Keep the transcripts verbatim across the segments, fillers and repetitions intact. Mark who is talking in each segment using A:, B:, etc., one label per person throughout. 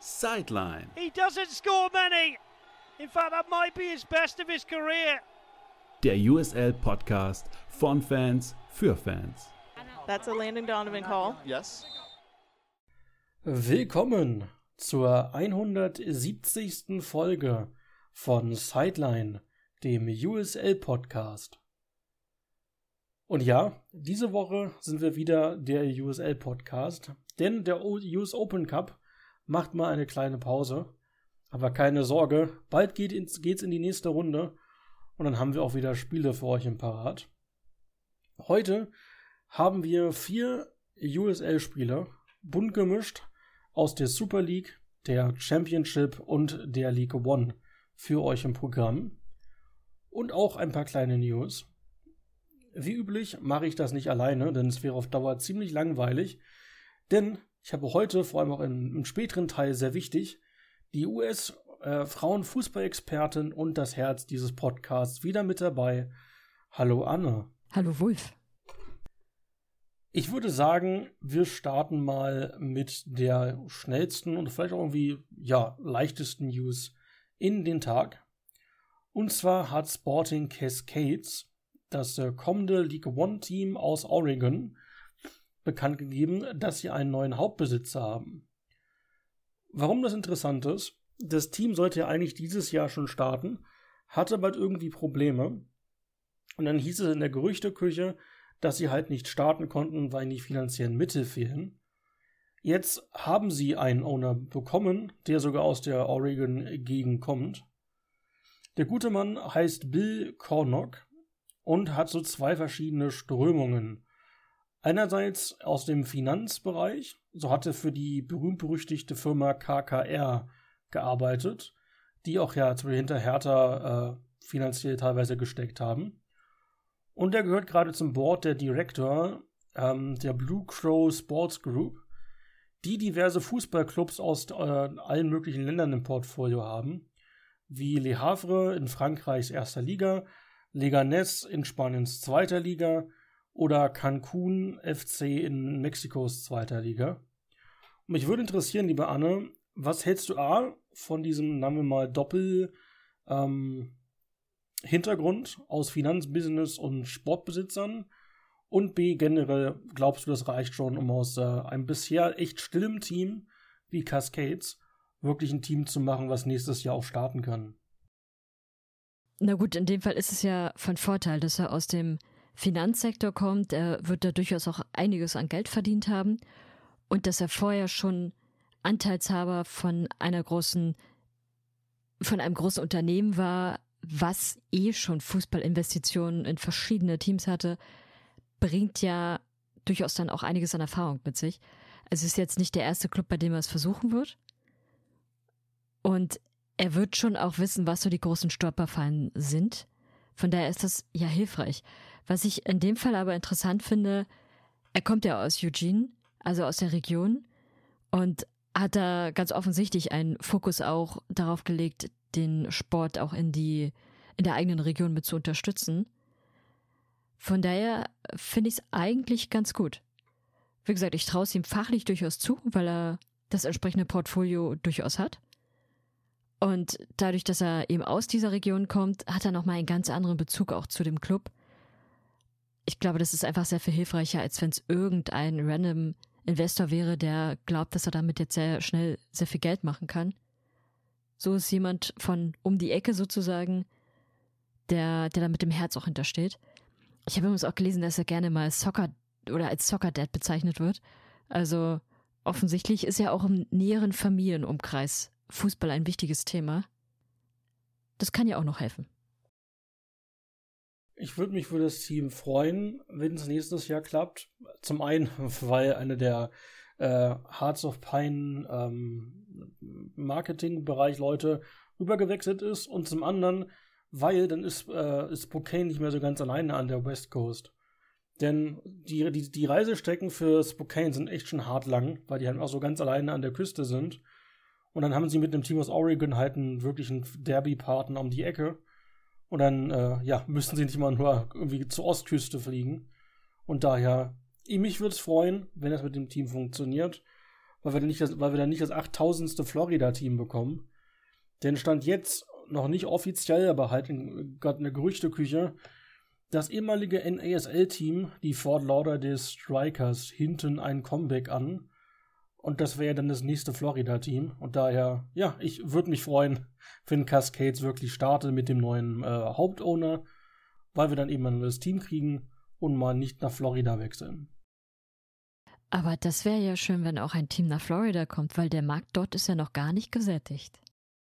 A: Sideline.
B: He doesn't score many. In fact, that might be his best of his career.
A: Der U S L-Podcast von Fans für Fans.
C: That's a Landon Donovan call.
D: Yes.
E: Willkommen zur hundertsiebzigsten Folge von Sideline, dem U S L-Podcast. Und ja, diese Woche sind wir wieder der U S L-Podcast, denn der U S Open Cup macht mal eine kleine Pause. Aber keine Sorge, bald geht ins, geht's in die nächste Runde und dann haben wir auch wieder Spiele für euch im Parat. Heute haben wir vier U S L-Spiele, bunt gemischt, aus der Super League, der Championship und der League One für euch im Programm. Und auch ein paar kleine News. Wie üblich mache ich das nicht alleine, denn es wäre auf Dauer ziemlich langweilig. Denn ich habe heute, vor allem auch im, im späteren Teil sehr wichtig, die U S-Frauenfußball-Expertin und das Herz dieses Podcasts wieder mit dabei. Hallo Anne.
F: Hallo Wulf.
E: Ich würde sagen, wir starten mal mit der schnellsten und vielleicht auch irgendwie, ja, leichtesten News in den Tag. Und zwar hat Sporting Cascades, das äh, kommende League One Team aus Oregon, bekannt gegeben, dass sie einen neuen Hauptbesitzer haben. Warum das interessant ist, das Team sollte ja eigentlich dieses Jahr schon starten, hatte aber irgendwie Probleme. Und dann hieß es in der Gerüchteküche, dass sie halt nicht starten konnten, weil die finanziellen Mittel fehlen. Jetzt haben sie einen Owner bekommen, der sogar aus der Oregon-Gegend kommt. Der gute Mann heißt Bill Cornock und hat so zwei verschiedene Strömungen. Einerseits aus dem Finanzbereich, so hat er für die berühmt-berüchtigte Firma K K R gearbeitet, die auch ja hinter Hertha äh, finanziell teilweise gesteckt haben. Und er gehört gerade zum Board der Director ähm, der Blue Crow Sports Group, die diverse Fußballclubs aus äh, allen möglichen Ländern im Portfolio haben, wie Le Havre in Frankreichs erster Liga, Leganés in Spaniens zweiter Liga oder Cancun F C in Mexikos zweiter Liga. Und mich würde interessieren, liebe Anne, was hältst du A von diesem, nennen wir mal, Doppel ähm, Hintergrund aus Finanzbusiness und Sportbesitzern? Und B, generell, glaubst du, das reicht schon, um aus äh, einem bisher echt stillem Team wie Cascades wirklich ein Team zu machen, was nächstes Jahr auch starten kann?
F: Na gut, in dem Fall ist es ja von Vorteil, dass er aus dem Finanzsektor kommt. Er wird da durchaus auch einiges an Geld verdient haben und dass er vorher schon Anteilshaber von einer großen, von einem großen Unternehmen war, was eh schon Fußballinvestitionen in verschiedene Teams hatte, bringt ja durchaus dann auch einiges an Erfahrung mit sich. Also es ist jetzt nicht der erste Club, bei dem er es versuchen wird. Und er wird schon auch wissen, was so die großen Stolperfallen sind. Von daher ist das ja hilfreich. Was ich in dem Fall aber interessant finde, er kommt ja aus Eugene, also aus der Region, und hat da ganz offensichtlich einen Fokus auch darauf gelegt, den Sport auch in die in der eigenen Region mit zu unterstützen. Von daher finde ich es eigentlich ganz gut. Wie gesagt, ich traue es ihm fachlich durchaus zu, weil er das entsprechende Portfolio durchaus hat. Und dadurch, dass er eben aus dieser Region kommt, hat er nochmal einen ganz anderen Bezug auch zu dem Club. Ich glaube, das ist einfach sehr viel hilfreicher, als wenn es irgendein random Investor wäre, der glaubt, dass er damit jetzt sehr schnell sehr viel Geld machen kann. So ist jemand von um die Ecke sozusagen, der, der da mit dem Herz auch hintersteht. Ich habe übrigens auch gelesen, dass er gerne mal Soccer oder als Soccer Dad bezeichnet wird. Also offensichtlich ist ja auch im näheren Familienumkreis Fußball ein wichtiges Thema. Das kann ja auch noch helfen.
E: Ich würde mich für das Team freuen, wenn es nächstes Jahr klappt. Zum einen, weil eine der äh, Hearts of Pine ähm, Marketingbereich Leute rübergewechselt ist und zum anderen, weil dann ist, äh, ist Spokane nicht mehr so ganz alleine an der West Coast. Denn die, die, die Reisestrecken für Spokane sind echt schon hart lang, weil die halt auch so ganz alleine an der Küste sind. Und dann haben sie mit einem Team aus Oregon halt einen wirklichen Derby-Partner um die Ecke. Und dann, äh, ja, müssen sie nicht mal nur irgendwie zur Ostküste fliegen. Und daher, mich würde es freuen, wenn das mit dem Team funktioniert. weil wir dann nicht das, weil wir dann nicht das achttausendste Florida-Team bekommen. Denn stand jetzt noch nicht offiziell, aber halt gerade eine Gerüchteküche, das ehemalige N A S L-Team, die Fort Lauderdale Strikers, hinten ein Comeback an. Und das wäre dann das nächste Florida-Team. Und daher, ja, ich würde mich freuen, wenn Cascades wirklich startet mit dem neuen äh, Hauptowner, weil wir dann eben ein neues Team kriegen und mal nicht nach Florida wechseln.
F: Aber das wäre ja schön, wenn auch ein Team nach Florida kommt, weil der Markt dort ist ja noch gar nicht gesättigt.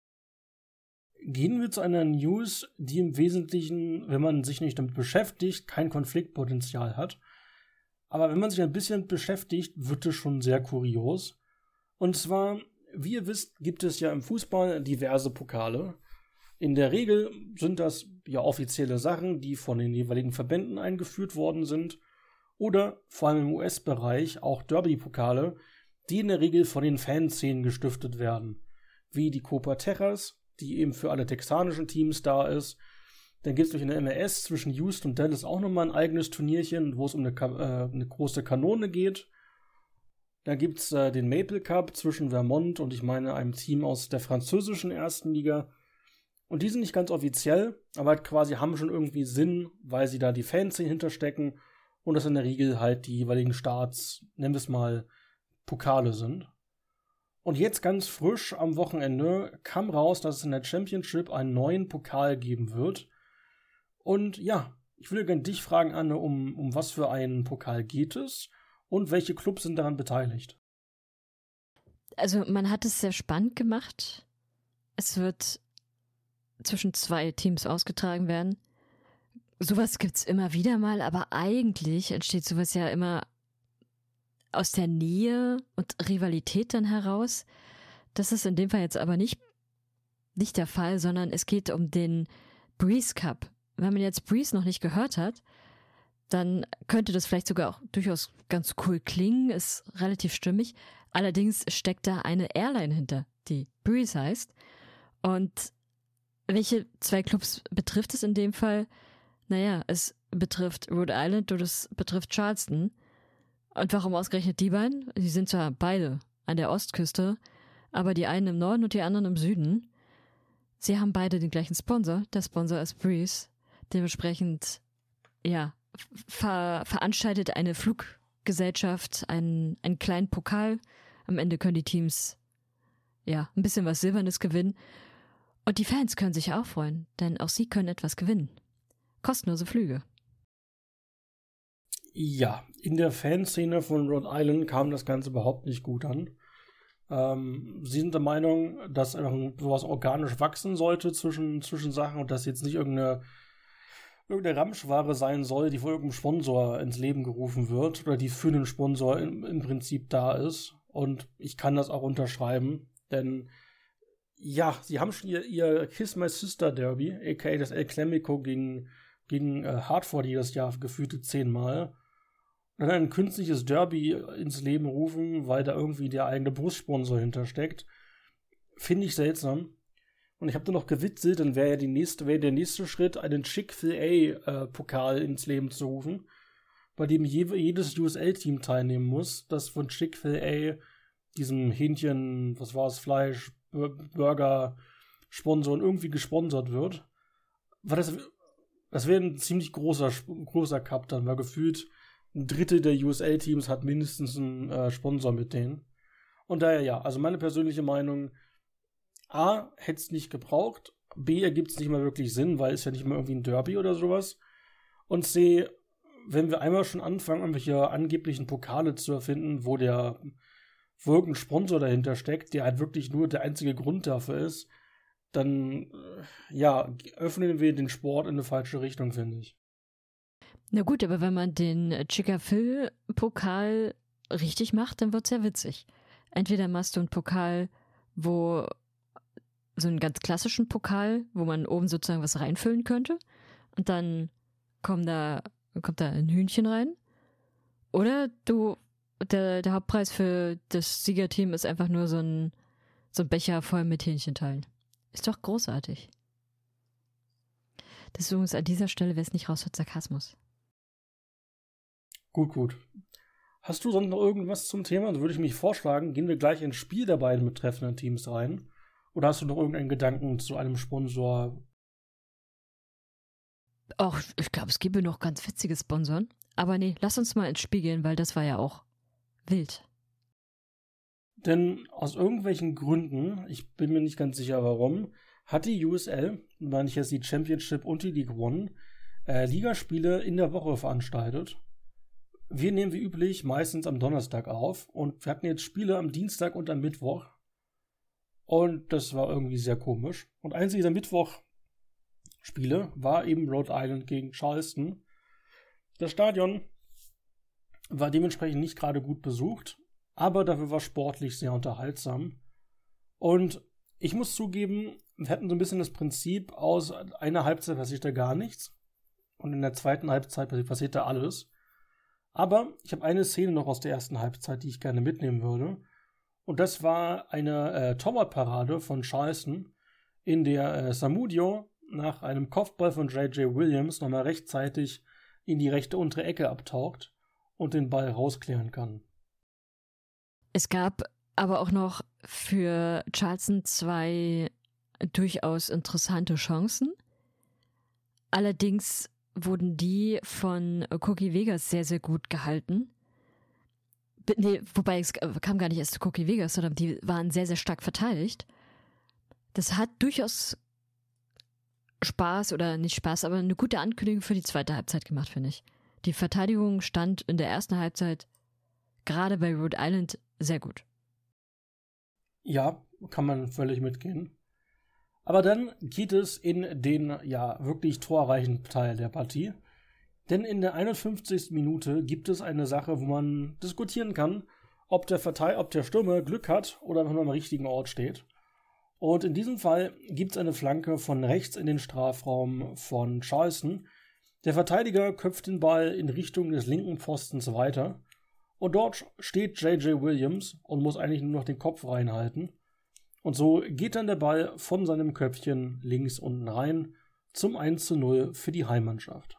E: Gehen wir zu einer News, die im Wesentlichen, wenn man sich nicht damit beschäftigt, kein Konfliktpotenzial hat. Aber wenn man sich ein bisschen beschäftigt, wird es schon sehr kurios. Und zwar, wie ihr wisst, gibt es ja im Fußball diverse Pokale. In der Regel sind das ja offizielle Sachen, die von den jeweiligen Verbänden eingeführt worden sind. Oder vor allem im U S-Bereich auch Derby-Pokale, die in der Regel von den Fanszenen gestiftet werden. Wie die Copa Texas, die eben für alle texanischen Teams da ist. Dann gibt es durch eine M L S zwischen Houston und Dallas auch nochmal ein eigenes Turnierchen, wo es um eine, äh, eine große Kanone geht. Dann gibt es äh, den Maple Cup zwischen Vermont und ich meine einem Team aus der französischen ersten Liga. Und die sind nicht ganz offiziell, aber halt quasi haben schon irgendwie Sinn, weil sie da die Fanszenen hinterstecken und das in der Regel halt die jeweiligen Staats, nennen wir es mal, Pokale sind. Und jetzt ganz frisch am Wochenende kam raus, dass es in der Championship einen neuen Pokal geben wird. Und ja, ich würde gerne dich fragen, Anne, um, um was für einen Pokal geht es und welche Clubs sind daran beteiligt?
F: Also man hat es sehr spannend gemacht. Es wird zwischen zwei Teams ausgetragen werden. Sowas gibt es immer wieder mal, aber eigentlich entsteht sowas ja immer aus der Nähe und Rivalität dann heraus. Das ist in dem Fall jetzt aber nicht, nicht der Fall, sondern es geht um den Breeze Cup. Wenn man jetzt Breeze noch nicht gehört hat, dann könnte das vielleicht sogar auch durchaus ganz cool klingen, ist relativ stimmig. Allerdings steckt da eine Airline hinter, die Breeze heißt. Und welche zwei Clubs betrifft es in dem Fall? Naja, es betrifft Rhode Island und es betrifft Charleston. Und warum ausgerechnet die beiden? Die sind zwar beide an der Ostküste, aber die einen im Norden und die anderen im Süden. Sie haben beide den gleichen Sponsor. Der Sponsor ist Breeze. Dementsprechend, ja, ver- veranstaltet eine Fluggesellschaft einen, einen kleinen Pokal. Am Ende können die Teams, ja, ein bisschen was Silbernes gewinnen. Und die Fans können sich auch freuen, denn auch sie können etwas gewinnen. Kostenlose Flüge.
E: Ja, in der Fanszene von Rhode Island kam das Ganze überhaupt nicht gut an. Ähm, sie sind der Meinung, dass sowas organisch wachsen sollte zwischen, zwischen Sachen und dass jetzt nicht irgendeine, irgendeine Ramschware sein soll, die von irgendeinem Sponsor ins Leben gerufen wird oder die für einen Sponsor im, im Prinzip da ist. Und ich kann das auch unterschreiben, denn ja, sie haben schon ihr, ihr Kiss My Sister Derby, aka das El Clamico gegen, gegen äh, Hartford jedes Jahr gefühlte zehnmal. Und dann ein künstliches Derby ins Leben rufen, weil da irgendwie der eigene Brustsponsor hintersteckt, finde ich seltsam. Und ich habe da noch gewitzelt, dann wäre ja die nächste, wäre der nächste Schritt, einen Chick-fil-A-Pokal äh, ins Leben zu rufen, bei dem je, jedes U S L-Team teilnehmen muss, das von Chick-fil-A, diesem Hähnchen, was war es, Fleisch, Burger, Sponsoren irgendwie gesponsert wird. Weil das, das wäre ein ziemlich großer, großer Cup dann, weil gefühlt ein Drittel der U S L-Teams hat mindestens einen äh, Sponsor mit denen. Und daher ja, also meine persönliche Meinung, A, hätte es nicht gebraucht, B, ergibt es nicht mal wirklich Sinn, weil es ja nicht mal irgendwie ein Derby oder sowas. Und C, wenn wir einmal schon anfangen, irgendwelche angeblichen Pokale zu erfinden, wo der wo irgendein Sponsor dahinter steckt, der halt wirklich nur der einzige Grund dafür ist, dann, ja, öffnen wir den Sport in eine falsche Richtung, finde ich.
F: Na gut, aber wenn man den Chick-fil-Pokal richtig macht, dann wird's ja witzig. Entweder machst du einen Pokal, wo so einen ganz klassischen Pokal, wo man oben sozusagen was reinfüllen könnte und dann kommt da, kommt da ein Hühnchen rein. Oder du, der, der Hauptpreis für das Siegerteam ist einfach nur so ein, so ein Becher voll mit Hähnchenteilen. Ist doch großartig. Das ist übrigens an dieser Stelle, wer es nicht raus hat, Sarkasmus.
E: Gut, gut. Hast du sonst noch irgendwas zum Thema? Dann würde ich mich vorschlagen, gehen wir gleich ins Spiel der beiden betreffenden Teams rein. Oder hast du noch irgendeinen Gedanken zu einem Sponsor?
F: Auch, ich glaube, es gäbe noch ganz witzige Sponsoren. Aber nee, lass uns mal ins Spiel gehen, weil das war ja auch wild.
E: Denn aus irgendwelchen Gründen, ich bin mir nicht ganz sicher warum, hat die U S L, meine ich jetzt die Championship und die League One, äh, Ligaspiele in der Woche veranstaltet. Wir nehmen wie üblich meistens am Donnerstag auf und wir hatten jetzt Spiele am Dienstag und am Mittwoch. Und das war irgendwie sehr komisch. Und eins dieser Mittwoch-Spiele war eben Rhode Island gegen Charleston. Das Stadion war dementsprechend nicht gerade gut besucht, aber dafür war sportlich sehr unterhaltsam. Und ich muss zugeben, wir hatten so ein bisschen das Prinzip, aus einer Halbzeit passierte gar nichts und in der zweiten Halbzeit passierte alles. Aber ich habe eine Szene noch aus der ersten Halbzeit, die ich gerne mitnehmen würde. Und das war eine äh, Torwartparade von Charleston, in der äh, Samudio nach einem Kopfball von J J Williams nochmal rechtzeitig in die rechte untere Ecke abtaucht und den Ball rausklären kann.
F: Es gab aber auch noch für Charleston zwei durchaus interessante Chancen. Allerdings wurden die von Cookie Vegas sehr, sehr gut gehalten. Nee, wobei es kam gar nicht erst zu Cookie Vegas, sondern die waren sehr, sehr stark verteidigt. Das hat durchaus Spaß oder nicht Spaß, aber eine gute Ankündigung für die zweite Halbzeit gemacht, finde ich. Die Verteidigung stand in der ersten Halbzeit gerade bei Rhode Island sehr gut.
E: Ja, kann man völlig mitgehen. Aber dann geht es in den, ja, wirklich torreichen Teil der Partie. Denn in der einundfünfzigsten Minute gibt es eine Sache, wo man diskutieren kann, ob der Verteil- ob der Stürmer Glück hat oder einfach nur am richtigen Ort steht. Und in diesem Fall gibt es eine Flanke von rechts in den Strafraum von Charleston. Der Verteidiger köpft den Ball in Richtung des linken Pfostens weiter. Und dort steht J J Williams und muss eigentlich nur noch den Kopf reinhalten. Und so geht dann der Ball von seinem Köpfchen links unten rein zum eins zu null für die Heimmannschaft.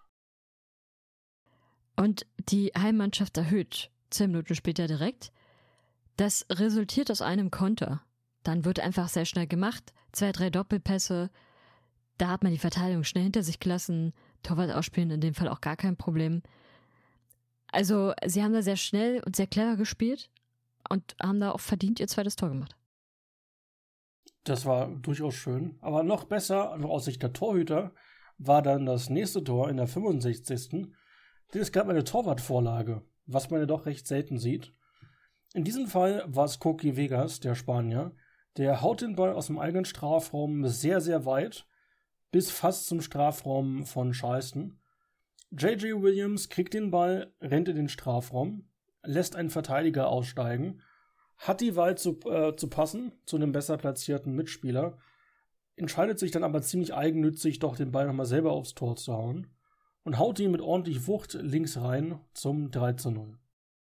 F: Und die Heimmannschaft erhöht zehn Minuten später direkt. Das resultiert aus einem Konter. Dann wird einfach sehr schnell gemacht. Zwei, drei Doppelpässe. Da hat man die Verteidigung schnell hinter sich gelassen. Torwart ausspielen, in dem Fall auch gar kein Problem. Also sie haben da sehr schnell und sehr clever gespielt und haben da auch verdient ihr zweites Tor gemacht.
E: Das war durchaus schön. Aber noch besser, aus Sicht der Torhüter, war dann das nächste Tor in der fünfundsechzigsten Denn es gab eine Torwartvorlage, was man ja doch recht selten sieht. In diesem Fall war es Cookie Vegas, der Spanier, der haut den Ball aus dem eigenen Strafraum sehr, sehr weit, bis fast zum Strafraum von Charleston. J J Williams kriegt den Ball, rennt in den Strafraum, lässt einen Verteidiger aussteigen, hat die Wahl zu, äh, zu passen zu einem besser platzierten Mitspieler, entscheidet sich dann aber ziemlich eigennützig, doch den Ball nochmal selber aufs Tor zu hauen und haut ihn mit ordentlich Wucht links rein zum drei zu null.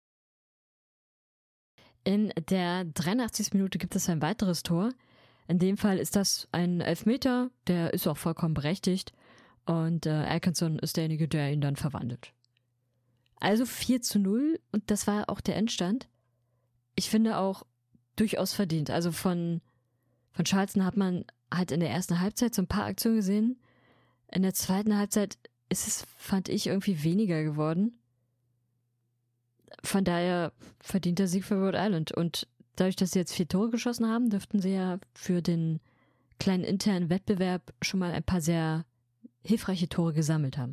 F: In der dreiundachtzigsten Minute gibt es ein weiteres Tor. In dem Fall ist das ein Elfmeter, der ist auch vollkommen berechtigt. Und äh, Atkinson ist derjenige, der ihn dann verwandelt. Also vier zu null und das war auch der Endstand. Ich finde auch durchaus verdient. Also von, von Charleston hat man halt in der ersten Halbzeit so ein paar Aktionen gesehen. In der zweiten Halbzeit ist es, fand ich, irgendwie weniger geworden. Von daher verdient der Sieg für Rhode Island. Und dadurch, dass sie jetzt vier Tore geschossen haben, dürften sie ja für den kleinen internen Wettbewerb schon mal ein paar sehr hilfreiche Tore gesammelt haben.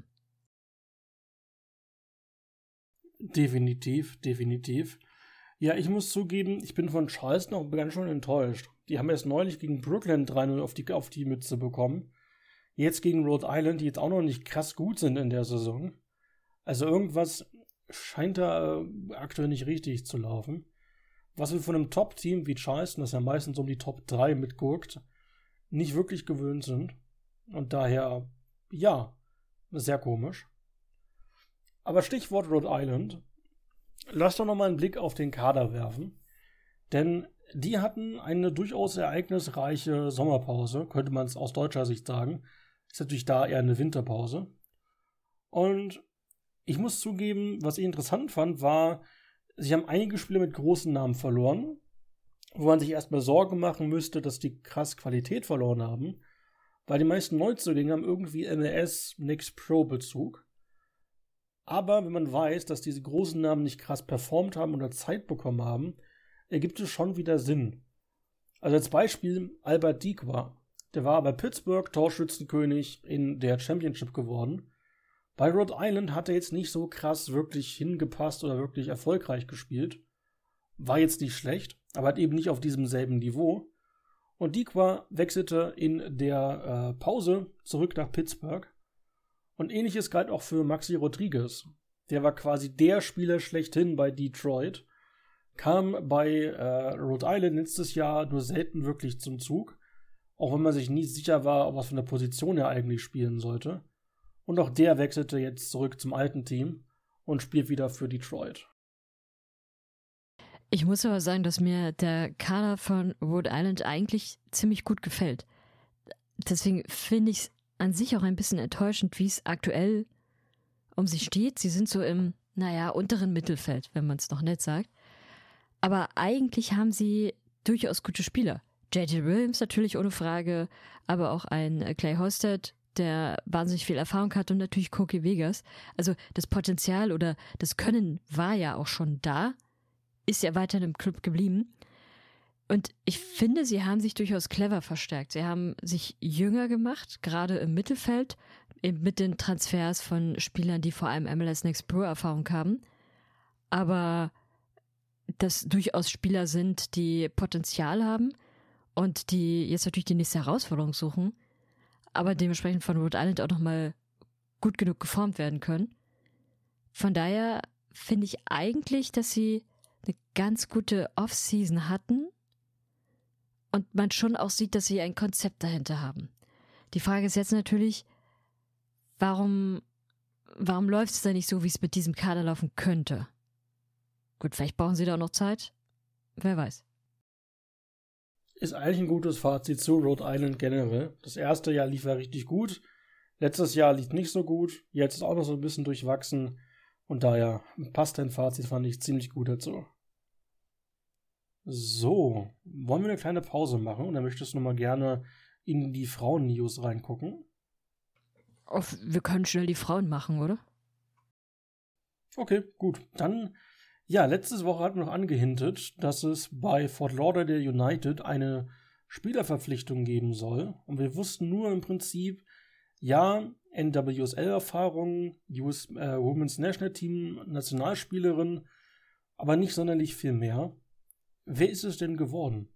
E: Definitiv, definitiv. Ja, ich muss zugeben, ich bin von Charleston auch ganz schön enttäuscht. Die haben erst neulich gegen Brooklyn drei null auf die, auf die Mütze bekommen. Jetzt gegen Rhode Island, die jetzt auch noch nicht krass gut sind in der Saison. Also irgendwas scheint da äh, aktuell nicht richtig zu laufen. Was wir von einem Top-Team wie Charleston, das ja meistens um die Top drei mitguckt, nicht wirklich gewöhnt sind. Und daher, ja, sehr komisch. Aber Stichwort Rhode Island. Lass doch noch mal einen Blick auf den Kader werfen. Denn die hatten eine durchaus ereignisreiche Sommerpause, könnte man es aus deutscher Sicht sagen. Ist natürlich da eher eine Winterpause. Und ich muss zugeben, was ich interessant fand, war sie haben einige Spieler mit großen Namen verloren, wo man sich erstmal Sorgen machen müsste, dass die krass Qualität verloren haben, weil die meisten Neuzugänge haben irgendwie M L S Next Pro Bezug. Aber wenn man weiß, dass diese großen Namen nicht krass performt haben oder Zeit bekommen haben, ergibt es schon wieder Sinn. Also als Beispiel Albert Dikwa. Der war bei Pittsburgh Torschützenkönig in der Championship geworden. Bei Rhode Island hat er jetzt nicht so krass wirklich hingepasst oder wirklich erfolgreich gespielt. War jetzt nicht schlecht, aber hat eben nicht auf diesem selben Niveau. Und Dikwa wechselte in der äh, Pause zurück nach Pittsburgh. Und ähnliches galt auch für Maxi Rodriguez. Der war quasi der Spieler schlechthin bei Detroit. Kam bei äh, Rhode Island letztes Jahr nur selten wirklich zum Zug. Auch wenn man sich nie sicher war, was von der Position er eigentlich spielen sollte. Und auch der wechselte jetzt zurück zum alten Team und spielt wieder für Detroit.
F: Ich muss aber sagen, dass mir der Kader von Rhode Island eigentlich ziemlich gut gefällt. Deswegen finde ich es an sich auch ein bisschen enttäuschend, wie es aktuell um sie steht. Sie sind so im, naja, unteren Mittelfeld, wenn man es noch nett sagt. Aber eigentlich haben sie durchaus gute Spieler. J J Williams natürlich ohne Frage, aber auch ein Clay Hosted, der wahnsinnig viel Erfahrung hat, und natürlich Koki Vegas. Also das Potenzial oder das Können war ja auch schon da, ist ja weiterhin im Club geblieben. Und ich finde, sie haben sich durchaus clever verstärkt. Sie haben sich jünger gemacht, gerade im Mittelfeld, eben mit den Transfers von Spielern, die vor allem M L S Next Pro Erfahrung haben. Aber das durchaus Spieler sind, die Potenzial haben und die jetzt natürlich die nächste Herausforderung suchen, aber dementsprechend von Rhode Island auch nochmal gut genug geformt werden können. Von daher finde ich eigentlich, dass sie eine ganz gute Off-Season hatten und man schon auch sieht, dass sie ein Konzept dahinter haben. Die Frage ist jetzt natürlich, warum, warum läuft es da nicht so, wie es mit diesem Kader laufen könnte? Gut, vielleicht brauchen sie da auch noch Zeit. Wer weiß.
E: Ist eigentlich ein gutes Fazit zu Rhode Island generell. Das erste Jahr lief ja richtig gut. Letztes Jahr lief nicht so gut. Jetzt ist auch noch so ein bisschen durchwachsen. Und daher passt dein Fazit, fand ich ziemlich gut dazu. So, wollen wir eine kleine Pause machen? Und dann möchtest du nochmal gerne in die Frauen-News reingucken.
F: Oh, wir können schnell die Frauen machen, oder?
E: Okay, gut. Dann, ja, letzte Woche hatten wir noch angehintet, dass es bei Fort Lauderdale United eine Spielerverpflichtung geben soll. Und wir wussten nur im Prinzip, ja, N W S L-Erfahrung, U S äh, Women's National Team, Nationalspielerin, aber nicht sonderlich viel mehr. Wer ist es denn geworden?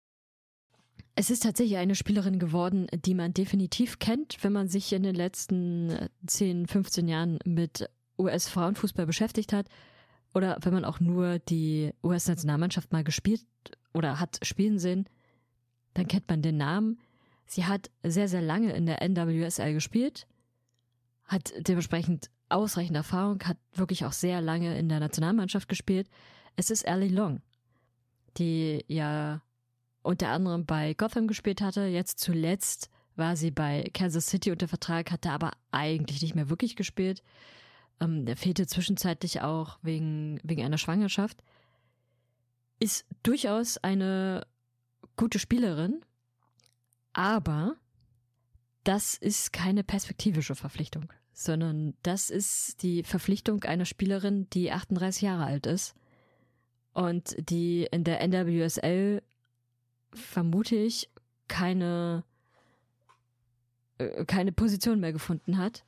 F: Es ist tatsächlich eine Spielerin geworden, die man definitiv kennt, wenn man sich in den letzten zehn, fünfzehn Jahren mit U S-Frauenfußball beschäftigt hat oder wenn man auch nur die U S-Nationalmannschaft mal gespielt oder hat spielen sehen, dann kennt man den Namen. Sie hat sehr, sehr lange in der N W S L gespielt, hat dementsprechend ausreichend Erfahrung, hat wirklich auch sehr lange in der Nationalmannschaft gespielt. Es ist Ellie Long, die ja unter anderem bei Gotham gespielt hatte. Jetzt zuletzt war sie bei Kansas City unter Vertrag, hatte aber eigentlich nicht mehr wirklich gespielt. Ähm, der fehlte zwischenzeitlich auch wegen, wegen einer Schwangerschaft. Ist durchaus eine gute Spielerin, aber das ist keine perspektivische Verpflichtung, sondern das ist die Verpflichtung einer Spielerin, die achtunddreißig Jahre alt ist und die in der N W S L, vermute ich, keine, äh, keine Position mehr gefunden hat.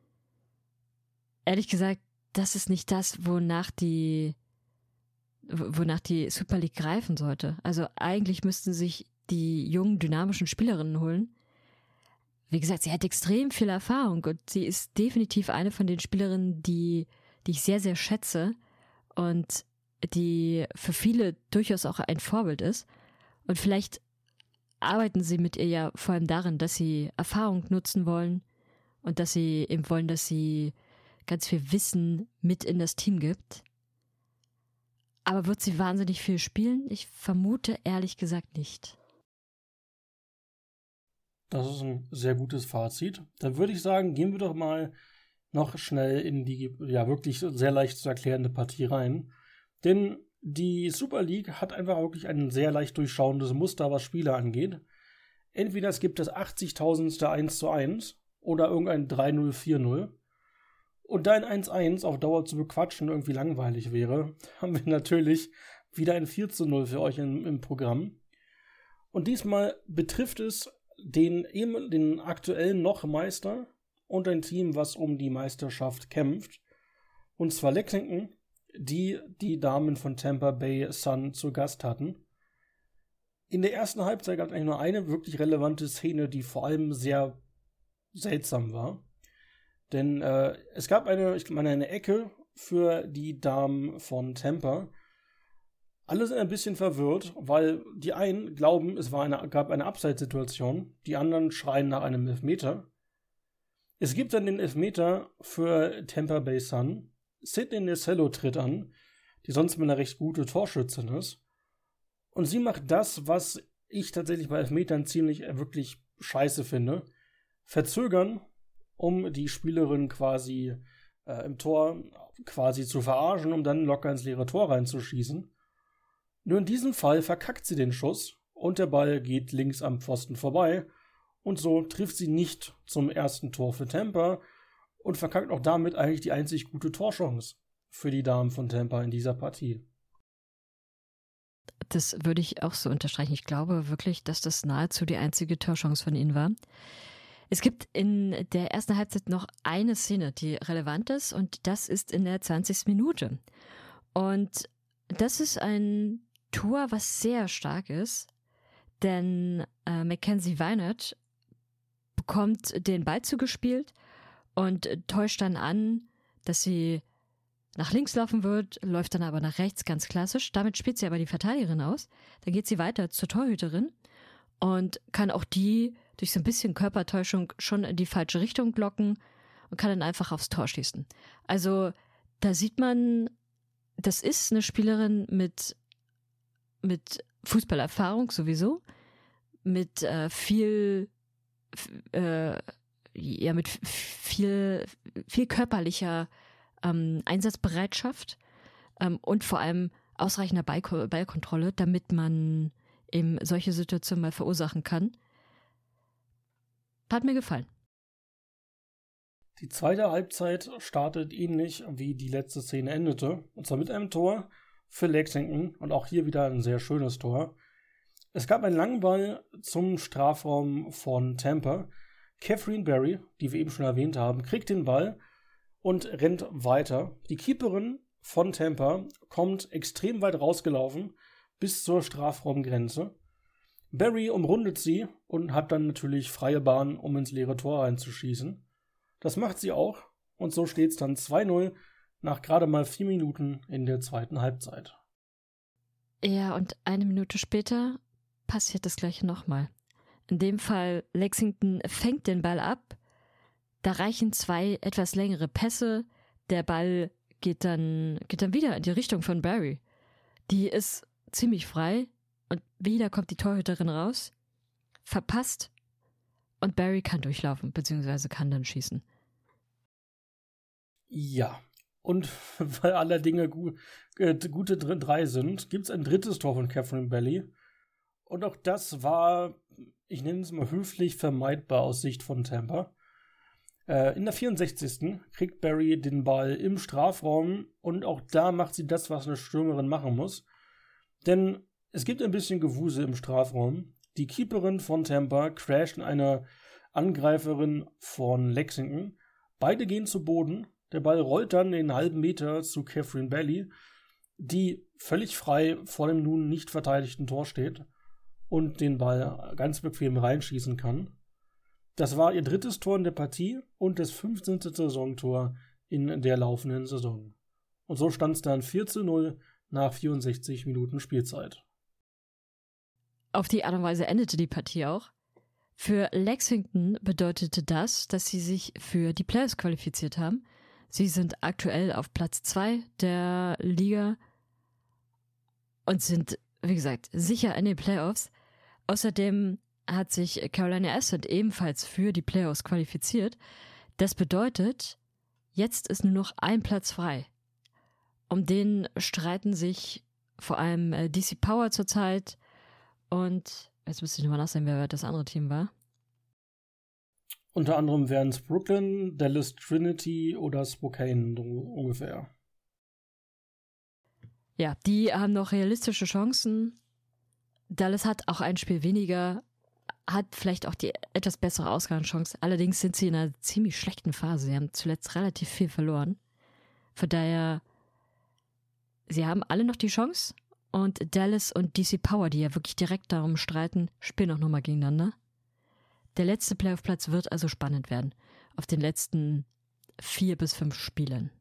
F: Ehrlich gesagt, das ist nicht das, wonach die, wonach die Super League greifen sollte. Also eigentlich müssten sich die jungen, dynamischen Spielerinnen holen. Wie gesagt, sie hat extrem viel Erfahrung und sie ist definitiv eine von den Spielerinnen, die, die ich sehr, sehr schätze und die für viele durchaus auch ein Vorbild ist. Und vielleicht arbeiten sie mit ihr ja vor allem darin, dass sie Erfahrung nutzen wollen und dass sie eben wollen, dass sie ganz viel Wissen mit in das Team gibt. Aber wird sie wahnsinnig viel spielen? Ich vermute ehrlich gesagt nicht.
E: Das ist ein sehr gutes Fazit. Dann würde ich sagen, gehen wir doch mal noch schnell in die ja wirklich sehr leicht zu erklärende Partie rein. Denn die Super League hat einfach wirklich ein sehr leicht durchschauendes Muster, was Spieler angeht. Entweder es gibt das achtzigtausendste eins zu eins oder irgendein drei null vier null. Und da ein eins eins auf Dauer zu bequatschen irgendwie langweilig wäre, haben wir natürlich wieder ein vier zu null für euch im, im Programm. Und diesmal betrifft es den, den aktuellen noch Meister und ein Team, was um die Meisterschaft kämpft. Und zwar Lexington, die die Damen von Tampa Bay Sun zu Gast hatten. In der ersten Halbzeit gab es eigentlich nur eine wirklich relevante Szene, die vor allem sehr seltsam war. Denn äh, es gab eine, ich meine, eine Ecke für die Damen von Tampa. Alle sind ein bisschen verwirrt, weil die einen glauben, es war eine, gab eine Abseitssituation, die anderen schreien nach einem Elfmeter. Es gibt dann den Elfmeter für Tampa Bay Sun. Sydney Nesello tritt an, die sonst mal eine recht gute Torschützin ist. Und sie macht das, was ich tatsächlich bei Elfmetern ziemlich äh, wirklich scheiße finde. Verzögern, um die Spielerin quasi äh, im Tor quasi zu verarschen, um dann locker ins leere Tor reinzuschießen. Nur in diesem Fall verkackt sie den Schuss und der Ball geht links am Pfosten vorbei und so trifft sie nicht zum ersten Tor für Tampa und verkackt auch damit eigentlich die einzig gute Torchance für die Damen von Tampa in dieser Partie.
F: Das würde ich auch so unterstreichen. Ich glaube wirklich, dass das nahezu die einzige Torchance von ihnen war. Es gibt in der ersten Halbzeit noch eine Szene, die relevant ist, und das ist in der zwanzigsten Minute. Und das ist ein Tor, was sehr stark ist, denn äh, Mackenzie Weinert bekommt den Ball zugespielt und täuscht dann an, dass sie nach links laufen wird, läuft dann aber nach rechts, ganz klassisch. Damit spielt sie aber die Verteidigerin aus. Dann geht sie weiter zur Torhüterin und kann auch die durch so ein bisschen Körpertäuschung schon in die falsche Richtung blocken und kann dann einfach aufs Tor schießen. Also da sieht man, das ist eine Spielerin mit, mit Fußballerfahrung sowieso, mit äh, viel äh, ja, mit viel, viel körperlicher ähm, Einsatzbereitschaft ähm, und vor allem ausreichender Ball- Ballkontrolle, damit man eben solche Situationen mal verursachen kann. Hat mir gefallen.
E: Die zweite Halbzeit startet ähnlich wie die letzte Szene endete, und zwar mit einem Tor für Lexington und auch hier wieder ein sehr schönes Tor. Es gab einen langen Ball zum Strafraum von Tampa. Catherine Berry, die wir eben schon erwähnt haben, kriegt den Ball und rennt weiter. Die Keeperin von Tampa kommt extrem weit rausgelaufen bis zur Strafraumgrenze. Berry umrundet sie und hat dann natürlich freie Bahn, um ins leere Tor reinzuschießen. Das macht sie auch und so steht es dann zwei null nach gerade mal vier Minuten in der zweiten Halbzeit.
F: Ja, und eine Minute später passiert das Gleiche nochmal. In dem Fall Lexington fängt den Ball ab, da reichen zwei etwas längere Pässe, der Ball geht dann, geht dann wieder in die Richtung von Berry. Die ist ziemlich frei und wieder kommt die Torhüterin raus, verpasst und Berry kann durchlaufen, beziehungsweise kann dann schießen.
E: Ja, und weil aller Dinge gu- äh, gute drei sind, gibt es ein drittes Tor von Catherine Berry. Und auch das war, ich nenne es mal höflich, vermeidbar aus Sicht von Tampa. Äh, in der vierundsechzigsten kriegt Berry den Ball im Strafraum und auch da macht sie das, was eine Stürmerin machen muss. Denn es gibt ein bisschen Gewusel im Strafraum. Die Keeperin von Tampa crasht in eine Angreiferin von Lexington. Beide gehen zu Boden. Der Ball rollt dann den halben Meter zu Catherine Berry, die völlig frei vor dem nun nicht verteidigten Tor steht und den Ball ganz bequem reinschießen kann. Das war ihr drittes Tor in der Partie und das fünfzehnte Saisontor in der laufenden Saison. Und so stand es dann vier zu null nach vierundsechzig Minuten Spielzeit.
F: Auf die Art und Weise endete die Partie auch. Für Lexington bedeutete das, dass sie sich für die Playoffs qualifiziert haben. Sie sind aktuell auf Platz zwei der Liga und sind, wie gesagt, sicher in den Playoffs. Außerdem hat sich Carolina Ascent ebenfalls für die Playoffs qualifiziert. Das bedeutet, jetzt ist nur noch ein Platz frei. Um den streiten sich vor allem äh, D C Power zurzeit und jetzt müsste ich nochmal nachsehen, wer das andere Team war.
E: Unter anderem wären es Brooklyn, Dallas Trinity oder Spokane ungefähr.
F: Ja, die haben noch realistische Chancen. Dallas hat auch ein Spiel weniger, hat vielleicht auch die etwas bessere Ausgangschance. Allerdings sind sie in einer ziemlich schlechten Phase. Sie haben zuletzt relativ viel verloren. Von daher, sie haben alle noch die Chance. Und Dallas und D C Power, die ja wirklich direkt darum streiten, spielen auch nochmal gegeneinander. Der letzte Playoff-Platz wird also spannend werden. Auf den letzten vier bis fünf Spielen.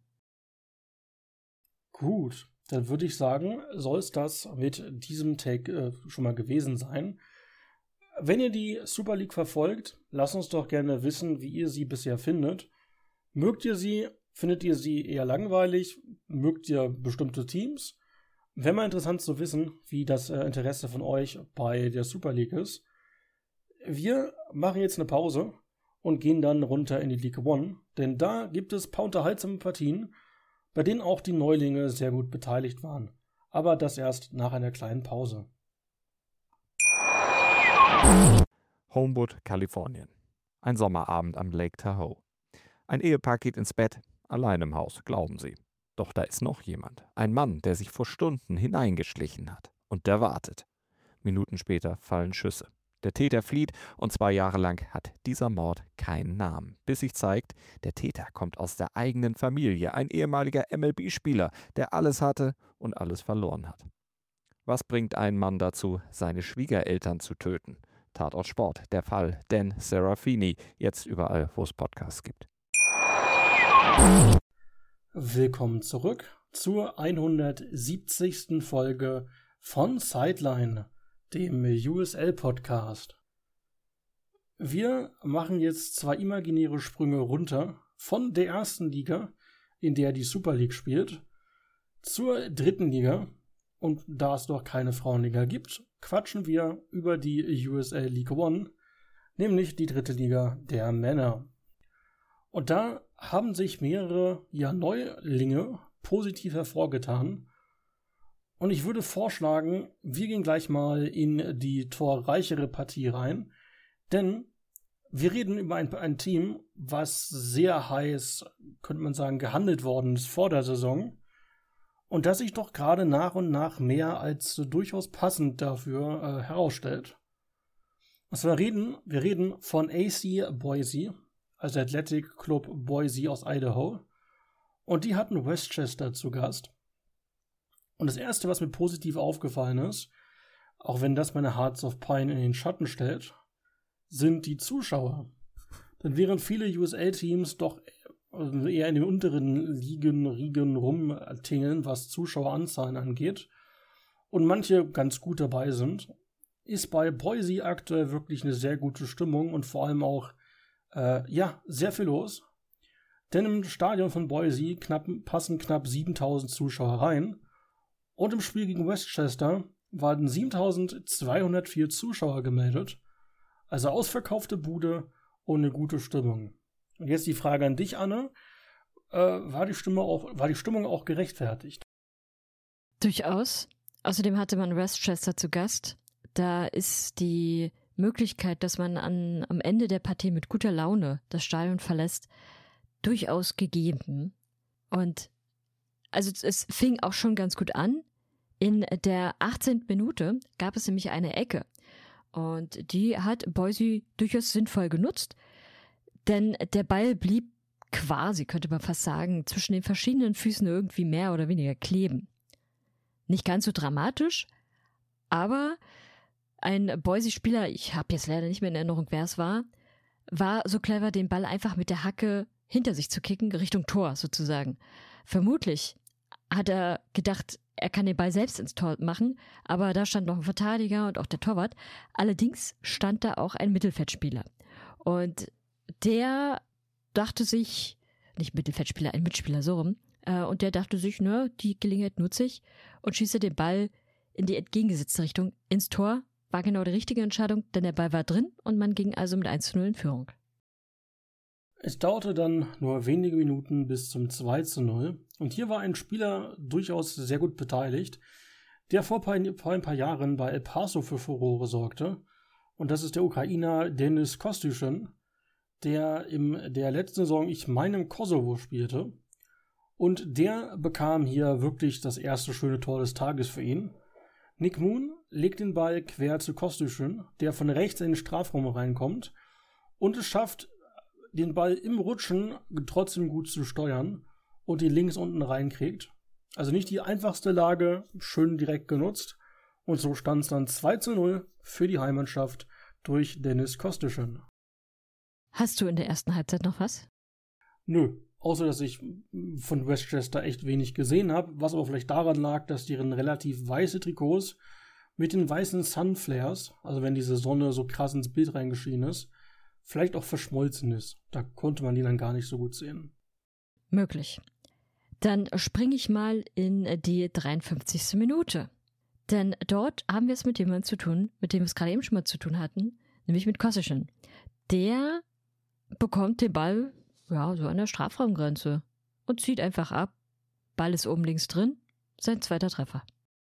E: Gut, dann würde ich sagen, soll es das mit diesem Take äh, schon mal gewesen sein. Wenn ihr die Super League verfolgt, lasst uns doch gerne wissen, wie ihr sie bisher findet. Mögt ihr sie? Findet ihr sie eher langweilig? Mögt ihr bestimmte Teams? Wäre mal interessant zu wissen, wie das äh, Interesse von euch bei der Super League ist. Wir machen jetzt eine Pause und gehen dann runter in die League One, denn da gibt es ein paar unterhaltsame Partien, bei denen auch die Neulinge sehr gut beteiligt waren. Aber das erst nach einer kleinen Pause.
D: Homewood, Kalifornien. Ein Sommerabend am Lake Tahoe. Ein Ehepaar geht ins Bett, allein im Haus, glauben sie. Doch da ist noch jemand. Ein Mann, der sich vor Stunden hineingeschlichen hat. Und der wartet. Minuten später fallen Schüsse. Der Täter flieht und zwei Jahre lang hat dieser Mord keinen Namen. Bis sich zeigt, der Täter kommt aus der eigenen Familie. Ein ehemaliger M L B-Spieler, der alles hatte und alles verloren hat. Was bringt einen Mann dazu, seine Schwiegereltern zu töten? Tatort Sport, der Fall Dan Serafini, jetzt überall, wo es Podcasts gibt.
E: Willkommen zurück zur hundertsiebzigsten Folge von Sideline, dem U S L-Podcast. Wir machen jetzt zwei imaginäre Sprünge runter von der ersten Liga, in der die Super League spielt, zur dritten Liga. Und da es doch keine Frauenliga gibt, quatschen wir über die U S L League One, nämlich die dritte Liga der Männer. Und da haben sich mehrere ja, Neulinge positiv hervorgetan. Und ich würde vorschlagen, wir gehen gleich mal in die torreichere Partie rein, denn wir reden über ein, ein Team, was sehr heiß, könnte man sagen, gehandelt worden ist vor der Saison und das sich doch gerade nach und nach mehr als durchaus passend dafür äh, herausstellt. Was wir reden, wir reden von A C Boise, also Athletic Club Boise aus Idaho, und die hatten Westchester zu Gast. Und das Erste, was mir positiv aufgefallen ist, auch wenn das meine Hearts of Pine in den Schatten stellt, sind die Zuschauer. Denn während viele U S L-Teams doch eher in den unteren Ligen, Riegen rumtingeln, was Zuschaueranzahlen angeht, und manche ganz gut dabei sind, ist bei Boise aktuell wirklich eine sehr gute Stimmung und vor allem auch, äh, ja, sehr viel los. Denn im Stadion von Boise knapp, passen knapp siebentausend Zuschauer rein. Und im Spiel gegen Westchester waren siebentausendzweihundertvier Zuschauer gemeldet. Also ausverkaufte Bude und eine gute Stimmung. Und jetzt die Frage an dich, Anne. Äh, war die Stimme auch, war die Stimmung auch gerechtfertigt?
F: Durchaus. Außerdem hatte man Westchester zu Gast. Da ist die Möglichkeit, dass man an, am Ende der Partie mit guter Laune das Stadion verlässt, durchaus gegeben. Und also es fing auch schon ganz gut an. In der achtzehnten Minute gab es nämlich eine Ecke. Und die hat Boise durchaus sinnvoll genutzt. Denn der Ball blieb quasi, könnte man fast sagen, zwischen den verschiedenen Füßen irgendwie mehr oder weniger kleben. Nicht ganz so dramatisch, aber ein Boise-Spieler, ich habe jetzt leider nicht mehr in Erinnerung, wer es war, war so clever, den Ball einfach mit der Hacke hinter sich zu kicken, Richtung Tor sozusagen. Vermutlich hat er gedacht, er kann den Ball selbst ins Tor machen, aber da stand noch ein Verteidiger und auch der Torwart. Allerdings stand da auch ein Mittelfeldspieler. Und der dachte sich, nicht Mittelfeldspieler, ein Mitspieler, so rum, äh, und der dachte sich, ne, die Gelegenheit nutze ich und schieße den Ball in die entgegengesetzte Richtung ins Tor. War genau die richtige Entscheidung, denn der Ball war drin und man ging also mit eins zu null in Führung.
E: Es dauerte dann nur wenige Minuten bis zum zwei zu null. Und hier war ein Spieler durchaus sehr gut beteiligt, der vor ein paar Jahren bei El Paso für Furore sorgte. Und das ist der Ukrainer Denis Kostyshin, der in der letzten Saison, ich meine, im Kosovo spielte. Und der bekam hier wirklich das erste schöne Tor des Tages für ihn. Nick Moon legt den Ball quer zu Kostyshin, der von rechts in den Strafraum reinkommt und es schafft, den Ball im Rutschen trotzdem gut zu steuern und ihn links unten reinkriegt. Also nicht die einfachste Lage, schön direkt genutzt. Und so stand es dann zwei zu null für die Heimmannschaft durch Denis Kostyshin.
F: Hast du in der ersten Halbzeit noch was?
E: Nö, außer dass ich von Westchester echt wenig gesehen habe, was aber vielleicht daran lag, dass deren relativ weiße Trikots mit den weißen Sunflares, also wenn diese Sonne so krass ins Bild reingeschienen ist, vielleicht auch verschmolzen ist. Da konnte man die dann gar nicht so gut sehen.
F: Möglich. Dann springe ich mal in die dreiundfünfzigste Minute. Denn dort haben wir es mit jemandem zu tun, mit dem wir es gerade eben schon mal zu tun hatten, nämlich mit Kostyshin. Der bekommt den Ball ja so an der Strafraumgrenze und zieht einfach ab. Ball ist oben links drin, sein zweiter Treffer.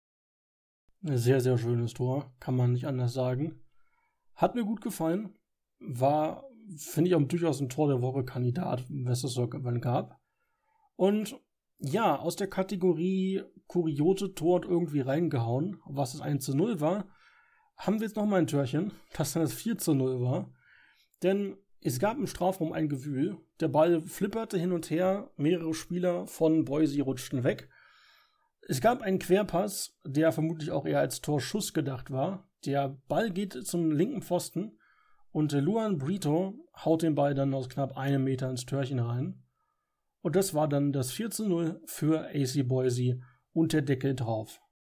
E: Ein sehr, sehr schönes Tor, kann man nicht anders sagen. Hat mir gut gefallen. War, finde ich, auch durchaus ein Tor der Woche-Kandidat, was es so gab. Und ja, aus der Kategorie kuriote Tor und irgendwie reingehauen, was das eins zu null war, haben wir jetzt nochmal ein Törchen, das dann das vier zu null war. Denn es gab im Strafraum ein Gewühl, der Ball flipperte hin und her, mehrere Spieler von Boise rutschten weg. Es gab einen Querpass, der vermutlich auch eher als Torschuss gedacht war. Der Ball geht zum linken Pfosten und Luan Brito haut den Ball dann aus knapp einem Meter ins Törchen rein. Und das war dann das vier zu null für A C Boise und der Deckel drauf.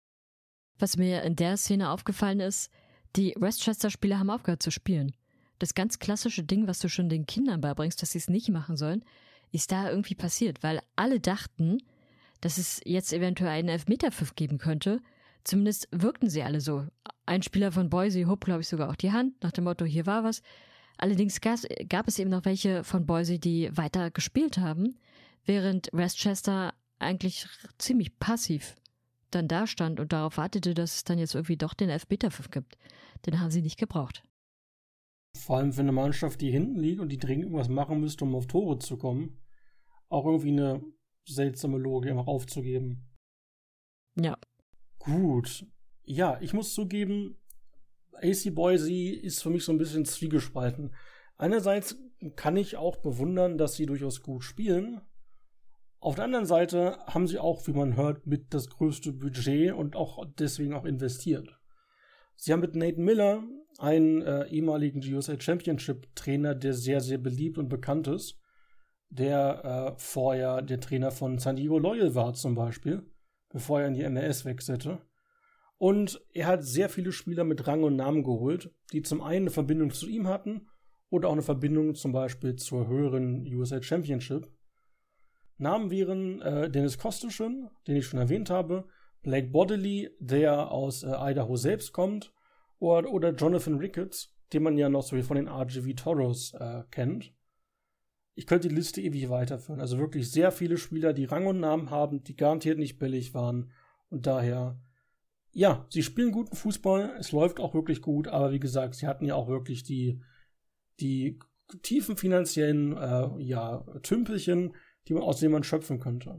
F: Was mir in der Szene aufgefallen ist, die Westchester-Spieler haben aufgehört zu spielen. Das ganz klassische Ding, was du schon den Kindern beibringst, dass sie es nicht machen sollen, ist da irgendwie passiert, weil alle dachten, dass es jetzt eventuell einen Elfmeterpfiff geben könnte. Zumindest wirkten sie alle so. Ein Spieler von Boise hob, glaube ich, sogar auch die Hand, nach dem Motto, hier war was. Allerdings gab es eben noch welche von Boise, die weiter gespielt haben, während Westchester eigentlich ziemlich passiv dann da stand und darauf wartete, dass es dann jetzt irgendwie doch den Elfmeterpfiff gibt. Den haben sie nicht gebraucht.
E: Vor allem für eine Mannschaft, die hinten liegt und die dringend irgendwas machen müsste, um auf Tore zu kommen, auch irgendwie eine seltsame Logik immer aufzugeben.
F: Ja.
E: Gut. Ja, ich muss zugeben, A C Boise ist für mich so ein bisschen zwiegespalten. Einerseits kann ich auch bewundern, dass sie durchaus gut spielen. Auf der anderen Seite haben sie auch, wie man hört, mit das größte Budget und auch deswegen auch investiert. Sie haben mit Nate Miller einen äh, ehemaligen G S A Championship Trainer, der sehr, sehr beliebt und bekannt ist, der äh, vorher der Trainer von San Diego Loyal war zum Beispiel, bevor er in die M L S wechselte. Und er hat sehr viele Spieler mit Rang und Namen geholt, die zum einen eine Verbindung zu ihm hatten oder auch eine Verbindung zum Beispiel zur höheren U S A Championship. Namen wären äh, Denis Kostyshin, den ich schon erwähnt habe, Blake Bodley, der aus äh, Idaho selbst kommt, oder, oder Jonathan Ricketts, den man ja noch so wie von den R G V Toros äh, kennt. Ich könnte die Liste ewig weiterführen. Also wirklich sehr viele Spieler, die Rang und Namen haben, die garantiert nicht billig waren. Und daher, ja, sie spielen guten Fußball, es läuft auch wirklich gut, aber wie gesagt, sie hatten ja auch wirklich die, die tiefen finanziellen äh, ja, Tümpelchen, die man, aus denen man schöpfen könnte.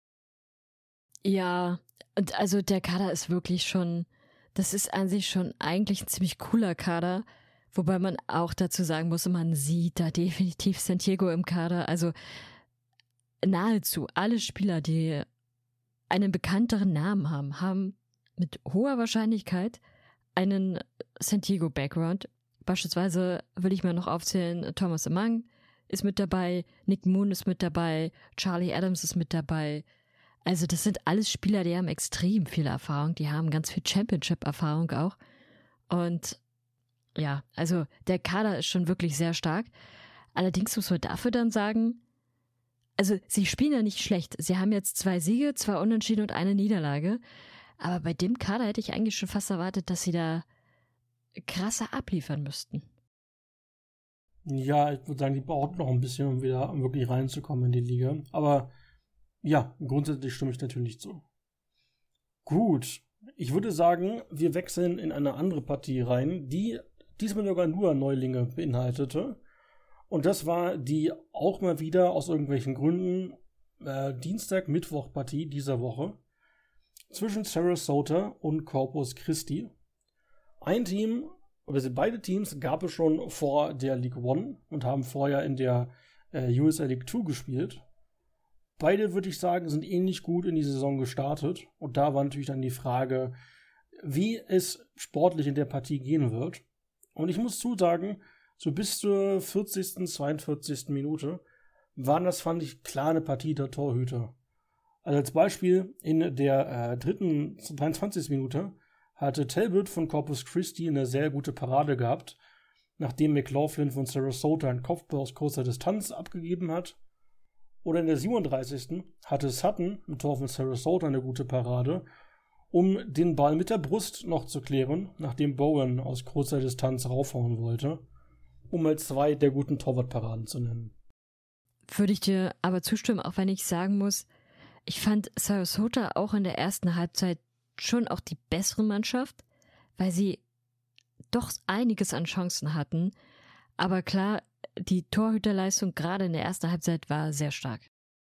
F: Ja, und also der Kader ist wirklich schon, das ist an sich schon eigentlich ein ziemlich cooler Kader, wobei man auch dazu sagen muss, man sieht da definitiv San Diego im Kader, also nahezu alle Spieler, die einen bekannteren Namen haben, haben mit hoher Wahrscheinlichkeit einen San Diego Background. Beispielsweise will ich mal noch aufzählen, Thomas Amang ist mit dabei, Nick Moon ist mit dabei, Charlie Adams ist mit dabei. Also das sind alles Spieler, die haben extrem viel Erfahrung, die haben ganz viel Championship-Erfahrung auch. Und ja, also der Kader ist schon wirklich sehr stark. Allerdings muss man dafür dann sagen, also sie spielen ja nicht schlecht. Sie haben jetzt zwei Siege, zwei Unentschieden und eine Niederlage. Aber bei dem Kader hätte ich eigentlich schon fast erwartet, dass sie da krasser abliefern müssten.
E: Ja, ich würde sagen, die braucht noch ein bisschen, um wieder wirklich reinzukommen in die Liga. Aber ja, grundsätzlich stimme ich natürlich zu. Gut, ich würde sagen, wir wechseln in eine andere Partie rein, die diesmal sogar nur Neulinge beinhaltete. Und das war die auch mal wieder aus irgendwelchen Gründen äh, Dienstag-Mittwoch-Partie dieser Woche zwischen Sarasota und Corpus Christi. Ein Team, also beide Teams gab es schon vor der League One und haben vorher in der äh, U S L League Two gespielt. Beide, würde ich sagen, sind ähnlich gut in die Saison gestartet. Und da war natürlich dann die Frage, wie es sportlich in der Partie gehen wird. Und ich muss zusagen, so bis zur vierzigsten, zweiundvierzigsten Minute waren das, fand ich, klar eine Partie der Torhüter. Also als Beispiel, in der äh, dritten, dreiundzwanzigsten Minute hatte Talbot von Corpus Christi eine sehr gute Parade gehabt, nachdem McLaughlin von Sarasota einen Kopfball aus kurzer Distanz abgegeben hat. Oder in der siebenunddreißigsten hatte Sutton im Tor von Sarasota eine gute Parade, um den Ball mit der Brust noch zu klären, nachdem Bowen aus kurzer Distanz raufhauen wollte, um mal zwei der guten Torwartparaden zu nennen.
F: Würde ich dir aber zustimmen, auch wenn ich sagen muss, ich fand Sarasota auch in der ersten Halbzeit schon auch die bessere Mannschaft, weil sie doch einiges an Chancen hatten. Aber klar, die Torhüterleistung gerade in der ersten Halbzeit war sehr stark.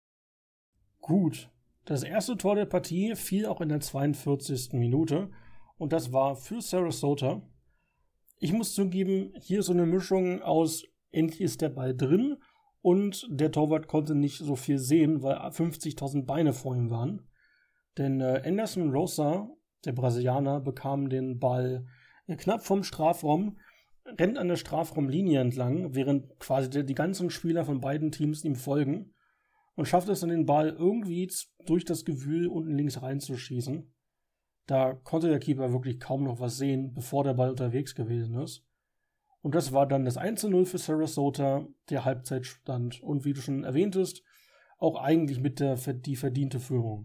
E: Gut, das erste Tor der Partie fiel auch in der zweiundvierzigsten Minute und das war für Sarasota. Ich muss zugeben, hier ist so eine Mischung aus, endlich ist der Ball drin und der Torwart konnte nicht so viel sehen, weil fünfzigtausend Beine vor ihm waren. Denn äh, Anderson Rosa, der Brasilianer, bekam den Ball äh, knapp vom Strafraum, rennt an der Strafraumlinie entlang, während quasi die, die ganzen Spieler von beiden Teams ihm folgen und schafft es dann, den Ball irgendwie durch das Gewühl unten links reinzuschießen. Da konnte der Keeper wirklich kaum noch was sehen, bevor der Ball unterwegs gewesen ist. Und das war dann das eins zu null für Sarasota, der Halbzeitstand. Und wie du schon erwähntest, auch eigentlich mit der die verdiente Führung.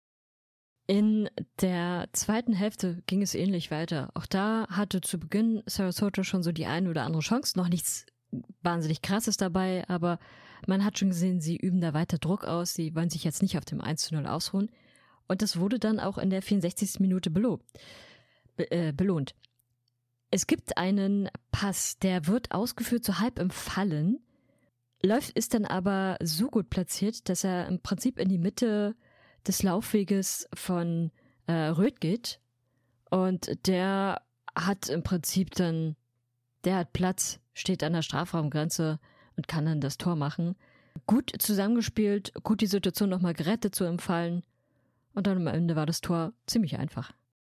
F: In der zweiten Hälfte ging es ähnlich weiter. Auch da hatte zu Beginn Sarasota schon so die eine oder andere Chance. Noch nichts wahnsinnig Krasses dabei, aber man hat schon gesehen, sie üben da weiter Druck aus. Sie wollen sich jetzt nicht auf dem eins zu null ausruhen. Und das wurde dann auch in der vierundsechzigsten Minute belohnt. Be- äh, belohnt. Es gibt einen Pass, der wird ausgeführt so halb im Fallen, läuft, ist dann aber so gut platziert, dass er im Prinzip in die Mitte des Laufweges von äh, Röth geht. Und der hat im Prinzip dann, der hat Platz, steht an der Strafraumgrenze und kann dann das Tor machen. Gut zusammengespielt, gut die Situation nochmal gerettet zu empfallen. Und dann am Ende war das Tor ziemlich einfach.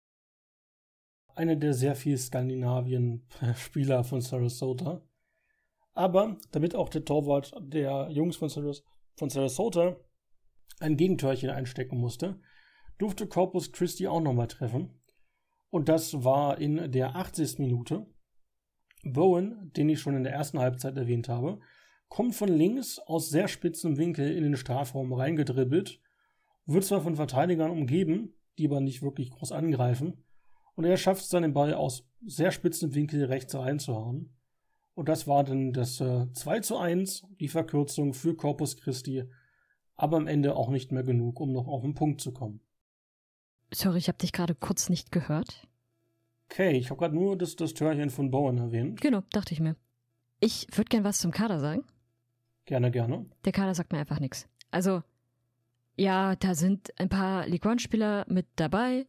E: Eine der sehr viel Skandinavien-Spieler von Sarasota. Aber damit auch der Torwart der Jungs von, Saras- von Sarasota ein Gegentörchen einstecken musste, durfte Corpus Christi auch nochmal treffen. Und das war in der achtzigsten Minute. Bowen, den ich schon in der ersten Halbzeit erwähnt habe, kommt von links aus sehr spitzem Winkel in den Strafraum reingedribbelt, wird zwar von Verteidigern umgeben, die aber nicht wirklich groß angreifen, und er schafft es dann, den Ball aus sehr spitzem Winkel rechts reinzuhauen. Und das war dann das äh, zwei zu eins, die Verkürzung für Corpus Christi, aber am Ende auch nicht mehr genug, um noch auf den Punkt zu kommen.
F: Sorry, ich habe dich gerade kurz nicht gehört.
E: Okay, ich habe gerade nur das, das Törchen von Bowen erwähnt.
F: Genau, dachte ich mir. Ich würde gern was zum Kader sagen.
E: Gerne, gerne.
F: Der Kader sagt mir einfach nichts. Also, ja, da sind ein paar League One-Spieler mit dabei.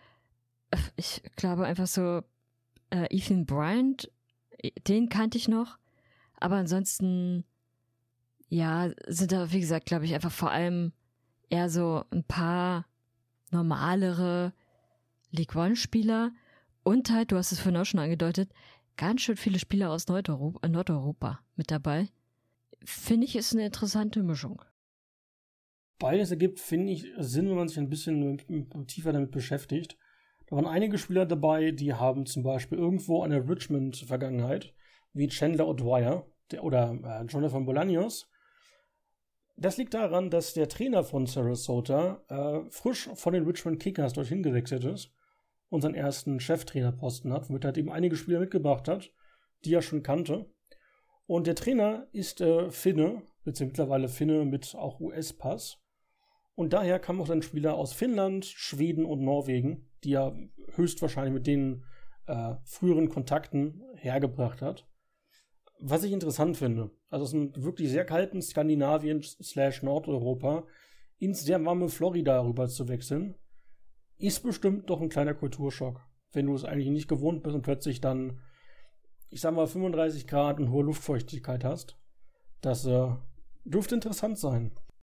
F: Ich glaube einfach so, äh, Ethan Bryant, den kannte ich noch. Aber ansonsten, ja, sind da, wie gesagt, glaube ich, einfach vor allem eher so ein paar normalere League One-Spieler. Und halt, du hast es vorhin auch schon angedeutet, ganz schön viele Spieler aus Nordeuropa, Nordeuropa mit dabei. Finde ich, ist eine interessante Mischung.
E: Beides ergibt, finde ich, Sinn, wenn man sich ein bisschen tiefer damit beschäftigt. Da waren einige Spieler dabei, die haben zum Beispiel irgendwo eine Richmond-Vergangenheit, wie Chandler O'Dwyer der, oder äh, Jonathan Bolaños. Das liegt daran, dass der Trainer von Sarasota äh, frisch von den Richmond Kickers dorthin gewechselt ist und seinen ersten Cheftrainerposten hat, womit er halt eben einige Spieler mitgebracht hat, die er schon kannte. Und der Trainer ist äh, Finne, beziehungsweise mittlerweile Finne mit auch U S-Pass. Und daher kamen auch dann Spieler aus Finnland, Schweden und Norwegen, die er höchstwahrscheinlich mit den äh, früheren Kontakten hergebracht hat. Was ich interessant finde, also aus einem wirklich sehr kalten Skandinavien slash Nordeuropa ins sehr warme Florida rüber zu wechseln, ist bestimmt doch ein kleiner Kulturschock, wenn du es eigentlich nicht gewohnt bist und plötzlich dann, ich sag mal, fünfunddreißig Grad und hohe Luftfeuchtigkeit hast. Das äh, dürfte interessant sein.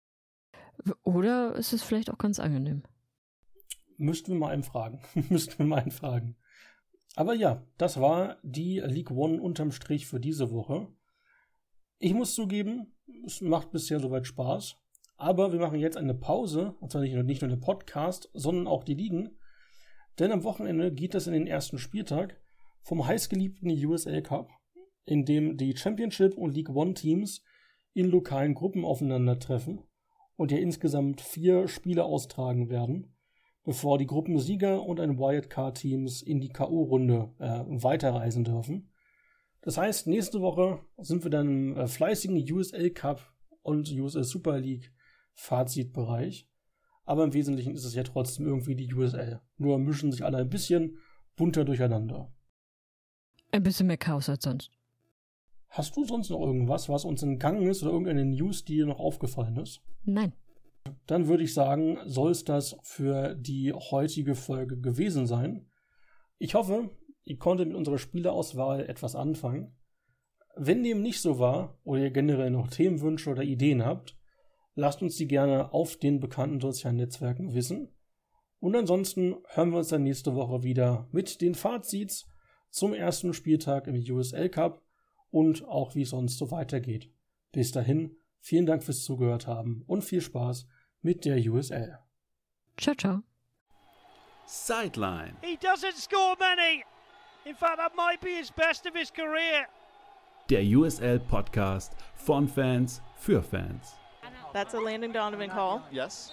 F: Oder ist es vielleicht auch ganz angenehm?
E: Müssten wir mal einen fragen. Müssten wir mal einen fragen. Aber ja, das war die League One unterm Strich für diese Woche. Ich muss zugeben, es macht bisher soweit Spaß. Aber wir machen jetzt eine Pause, und zwar nicht nur, nicht nur den Podcast, sondern auch die Ligen. Denn am Wochenende geht es in den ersten Spieltag vom heißgeliebten U S L Cup, in dem die Championship und League One Teams in lokalen Gruppen aufeinandertreffen und ja insgesamt vier Spiele austragen werden, bevor die Gruppensieger und ein Wildcard-Teams in die K O-Runde äh, weiterreisen dürfen. Das heißt, nächste Woche sind wir dann im äh, fleißigen U S L Cup und U S L Super League Fazitbereich. Aber im Wesentlichen ist es ja trotzdem irgendwie die U S L. Nur mischen sich alle ein bisschen bunter durcheinander.
F: Ein bisschen mehr Chaos als sonst.
E: Hast du sonst noch irgendwas, was uns entgangen ist oder irgendeine News, die dir noch aufgefallen ist?
F: Nein.
E: Dann würde ich sagen, soll es das für die heutige Folge gewesen sein. Ich hoffe, ihr konntet mit unserer Spielerauswahl etwas anfangen. Wenn dem nicht so war oder ihr generell noch Themenwünsche oder Ideen habt, lasst uns die gerne auf den bekannten sozialen Netzwerken wissen. Und ansonsten hören wir uns dann nächste Woche wieder mit den Fazits zum ersten Spieltag im U S L Cup und auch wie es sonst so weitergeht. Bis dahin, vielen Dank fürs Zugehört haben und viel Spaß mit der U S L.
F: Ciao, ciao.
A: Sideline.
B: He doesn't score many. In fact, that might be his best of his career.
A: Der U S L Podcast von Fans für Fans.
C: That's a Landon Donovan call.
G: Yes.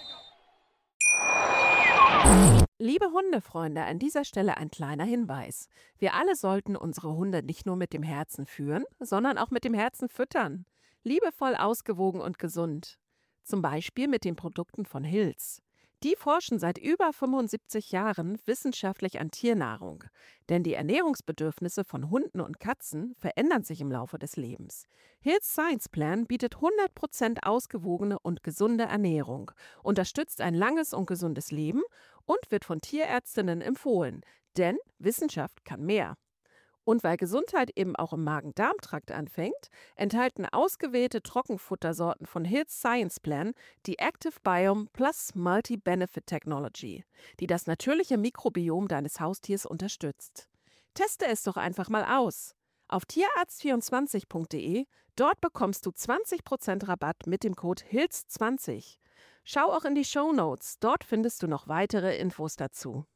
H: Liebe Hundefreunde, an dieser Stelle ein kleiner Hinweis. Wir alle sollten unsere Hunde nicht nur mit dem Herzen führen, sondern auch mit dem Herzen füttern. Liebevoll, ausgewogen und gesund. Zum Beispiel mit den Produkten von Hills. Die forschen seit über fünfundsiebzig Jahren wissenschaftlich an Tiernahrung. Denn die Ernährungsbedürfnisse von Hunden und Katzen verändern sich im Laufe des Lebens. Hills Science Plan bietet hundert Prozent ausgewogene und gesunde Ernährung, unterstützt ein langes und gesundes Leben und wird von Tierärztinnen empfohlen. Denn Wissenschaft kann mehr. Und weil Gesundheit eben auch im Magen-Darm-Trakt anfängt, enthalten ausgewählte Trockenfuttersorten von Hills Science Plan die Active Biome Plus Multi-Benefit Technology, die das natürliche Mikrobiom deines Haustiers unterstützt. Teste es doch einfach mal aus. Auf tierarzt vierundzwanzig punkt de, dort bekommst du zwanzig Prozent Rabatt mit dem Code Hills zwanzig. Schau auch in die Shownotes, dort findest du noch weitere Infos dazu.